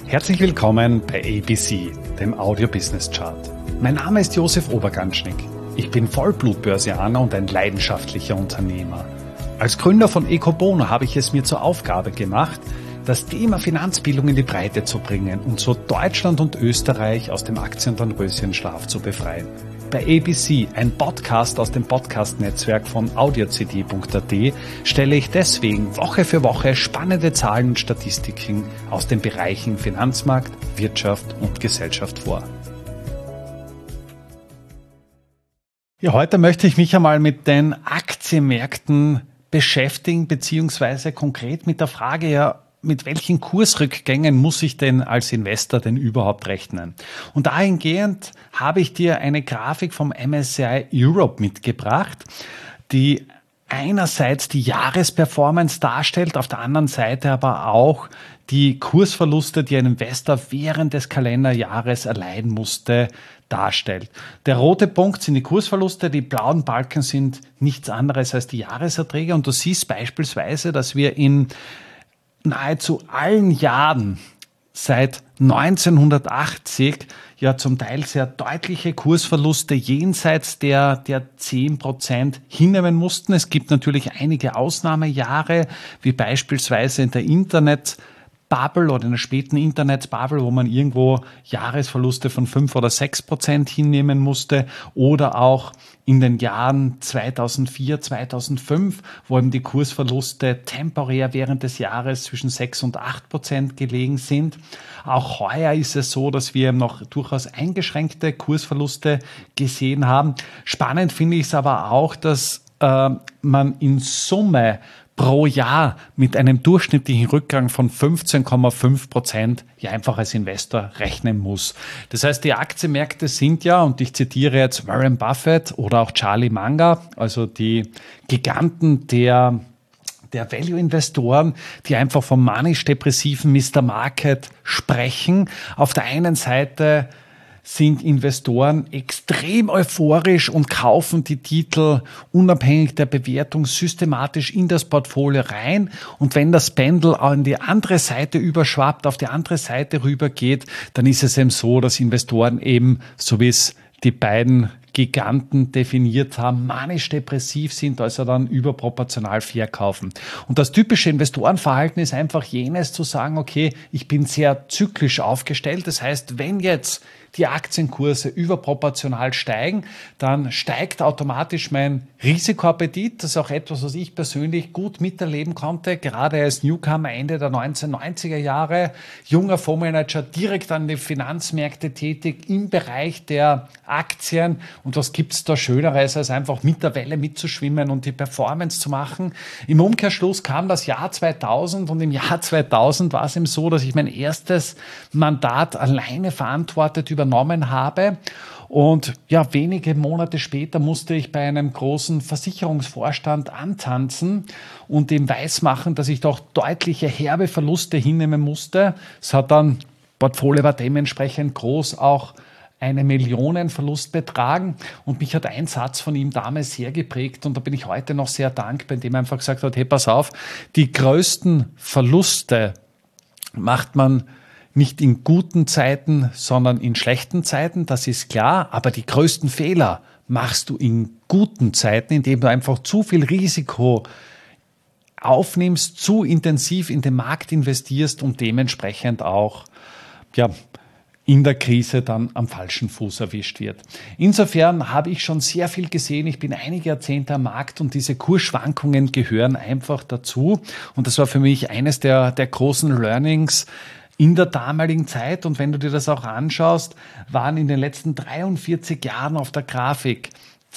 Herzlich willkommen bei ABC, dem Audio Business Chart. Mein Name ist Josef Oberganschnick. Ich bin Vollblut-Börsianer und ein leidenschaftlicher Unternehmer. Als Gründer von Ecobono habe ich es mir zur Aufgabe gemacht, das Thema Finanzbildung in die Breite zu bringen und so Deutschland und Österreich aus dem Aktienröschenschlaf zu befreien. Bei ABC, ein Podcast aus dem Podcast-Netzwerk von audiocd.at, stelle ich deswegen Woche für Woche spannende Zahlen und Statistiken aus den Bereichen Finanzmarkt, Wirtschaft und Gesellschaft vor. Ja, heute möchte ich mich einmal mit den Aktienmärkten beschäftigen, beziehungsweise konkret mit der Frage, mit welchen Kursrückgängen muss ich denn als Investor denn überhaupt rechnen? Und dahingehend habe ich dir eine Grafik vom MSCI Europe mitgebracht, die einerseits die Jahresperformance darstellt, auf der anderen Seite aber auch die Kursverluste, die ein Investor während des Kalenderjahres erleiden musste, darstellt. Der rote Punkt sind die Kursverluste, die blauen Balken sind nichts anderes als die Jahreserträge. Und du siehst beispielsweise, dass wir in nahezu allen Jahren seit 1980 ja zum Teil sehr deutliche Kursverluste jenseits der 10% hinnehmen mussten. Es gibt natürlich einige Ausnahmejahre, wie beispielsweise in der Internetbubble oder in der späten Internetbubble, wo man irgendwo Jahresverluste von 5 oder 6% hinnehmen musste, oder auch in den Jahren 2004, 2005, wo eben die Kursverluste temporär während des Jahres zwischen 6 und 8% gelegen sind. Auch heuer ist es so, dass wir noch durchaus eingeschränkte Kursverluste gesehen haben. Spannend finde ich es aber auch, dass man in Summe pro Jahr mit einem durchschnittlichen Rückgang von 15,5% ja einfach als Investor rechnen muss. Das heißt, die Aktienmärkte sind ja, und ich zitiere jetzt Warren Buffett oder auch Charlie Munger, also die Giganten der Value-Investoren, die einfach vom manisch-depressiven Mr. Market sprechen. Auf der einen Seite sind Investoren extrem euphorisch und kaufen die Titel unabhängig der Bewertung systematisch in das Portfolio rein. Und wenn das Pendel an die andere Seite überschwappt, auf die andere Seite rübergeht, dann ist es eben so, dass Investoren eben, so wie es die beiden Giganten definiert haben, manisch-depressiv sind, also dann überproportional verkaufen. Und das typische Investorenverhalten ist einfach jenes zu sagen, okay, ich bin sehr zyklisch aufgestellt. Das heißt, wenn jetzt die Aktienkurse überproportional steigen, dann steigt automatisch mein Risikoappetit. Das ist auch etwas, was ich persönlich gut miterleben konnte, gerade als Newcomer Ende der 1990er Jahre, junger Fondsmanager, direkt an die Finanzmärkte tätig im Bereich der Aktien. Und was gibt's da Schöneres, als einfach mit der Welle mitzuschwimmen und die Performance zu machen? Im Umkehrschluss kam das Jahr 2000 und im Jahr 2000 war es eben so, dass ich mein erstes Mandat alleine verantwortet übernommen habe. Und ja, wenige Monate später musste ich bei einem großen Versicherungsvorstand antanzen und ihm weismachen, dass ich doch deutliche herbe Verluste hinnehmen musste. Portfolio war dementsprechend groß, auch 1 Million Verlust betragen, und mich hat ein Satz von ihm damals sehr geprägt und da bin ich heute noch sehr dankbar, indem er einfach gesagt hat, hey, pass auf, die größten Verluste macht man nicht in guten Zeiten, sondern in schlechten Zeiten, das ist klar, aber die größten Fehler machst du in guten Zeiten, indem du einfach zu viel Risiko aufnimmst, zu intensiv in den Markt investierst und dementsprechend auch in der Krise dann am falschen Fuß erwischt wird. Insofern habe ich schon sehr viel gesehen. Ich bin einige Jahrzehnte am Markt und diese Kursschwankungen gehören einfach dazu. Und das war für mich eines der großen Learnings in der damaligen Zeit. Und wenn du dir das auch anschaust, waren in den letzten 43 Jahren auf der Grafik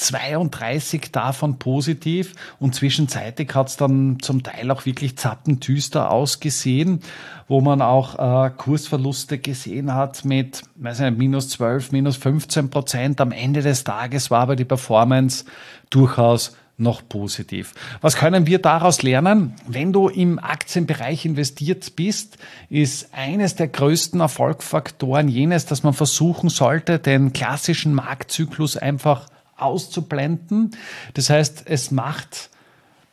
32 davon positiv und zwischenzeitlich hat es dann zum Teil auch wirklich zappendüster ausgesehen, wo man auch Kursverluste gesehen hat mit minus 12, minus 15%. Am Ende des Tages war aber die Performance durchaus noch positiv. Was können wir daraus lernen? Wenn du im Aktienbereich investiert bist, ist eines der größten Erfolgsfaktoren jenes, dass man versuchen sollte, den klassischen Marktzyklus einfach auszublenden. Das heißt, es macht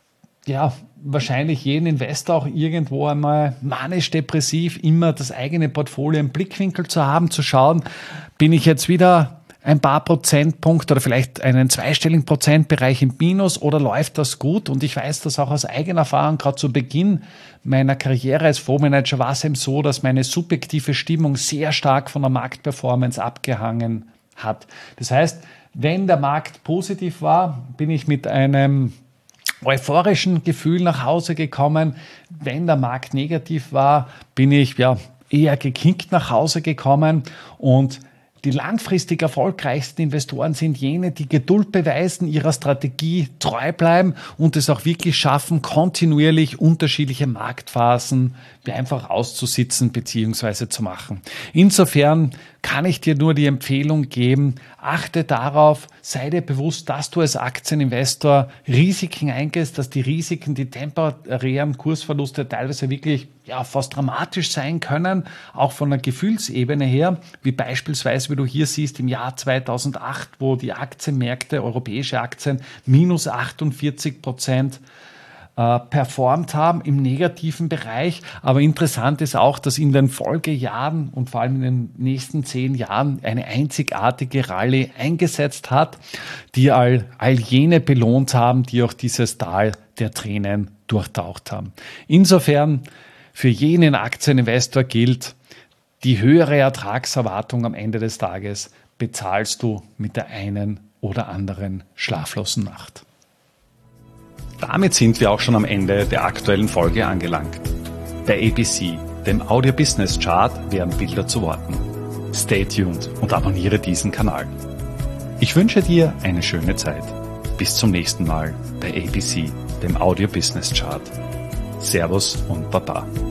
wahrscheinlich jeden Investor auch irgendwo einmal manisch-depressiv, immer das eigene Portfolio im Blickwinkel zu haben, zu schauen, bin ich jetzt wieder ein paar Prozentpunkte oder vielleicht einen zweistelligen Prozentbereich im Minus oder läuft das gut? Und ich weiß das auch aus eigener Erfahrung, gerade zu Beginn meiner Karriere als Fondsmanager war es eben so, dass meine subjektive Stimmung sehr stark von der Marktperformance abgehangen hat. Das heißt, wenn der Markt positiv war, bin ich mit einem euphorischen Gefühl nach Hause gekommen. Wenn der Markt negativ war, bin ich eher geknickt nach Hause gekommen. Und die langfristig erfolgreichsten Investoren sind jene, die Geduld beweisen, ihrer Strategie treu bleiben und es auch wirklich schaffen, kontinuierlich unterschiedliche Marktphasen einfach auszusitzen bzw. zu machen. Insofern kann ich dir nur die Empfehlung geben, achte darauf, sei dir bewusst, dass du als Aktieninvestor Risiken eingehst, dass die Risiken, die temporären Kursverluste teilweise wirklich fast dramatisch sein können, auch von der Gefühlsebene her, wie beispielsweise, wie du hier siehst, im Jahr 2008, wo die Aktienmärkte, europäische Aktien, minus 48% performt haben im negativen Bereich. Aber interessant ist auch, dass in den Folgejahren und vor allem in den nächsten 10 Jahren eine einzigartige Rallye eingesetzt hat, die all jene belohnt haben, die auch dieses Tal der Tränen durchtaucht haben. Insofern für jenen Aktieninvestor gilt, die höhere Ertragserwartung am Ende des Tages bezahlst du mit der einen oder anderen schlaflosen Nacht. Damit sind wir auch schon am Ende der aktuellen Folge angelangt. Bei ABC, dem Audio Business Chart, werden Bilder zu Worten. Stay tuned und abonniere diesen Kanal. Ich wünsche dir eine schöne Zeit. Bis zum nächsten Mal bei ABC, dem Audio Business Chart. Servus und Baba.